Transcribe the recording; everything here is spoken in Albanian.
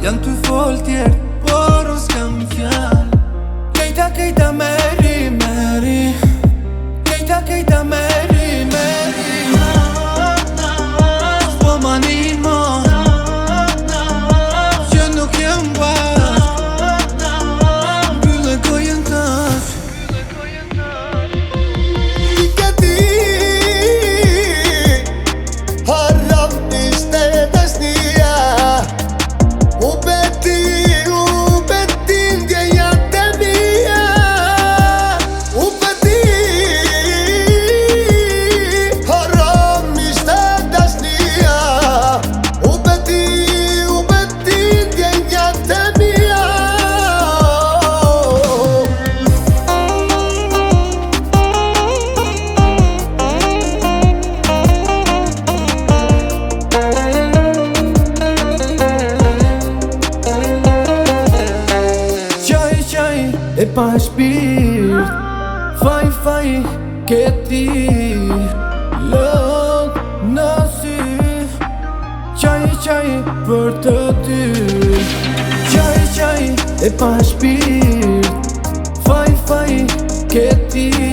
Janë ty fol tjerë, por unë s'kam fjall. Kejta meri, meri. Kejta meri, meri. S'po manin mo që nuk jem bashk. Mbyllë gojën tash. Ike ti haram ishte dashnia. U beti ndjeja të mia. U beti haram ishte dashnia. U beti ndjeja të mia. E pa shpirt, faj këti lëk në sy. Qaj për të ty. Qaj e pa shpirt, faj këti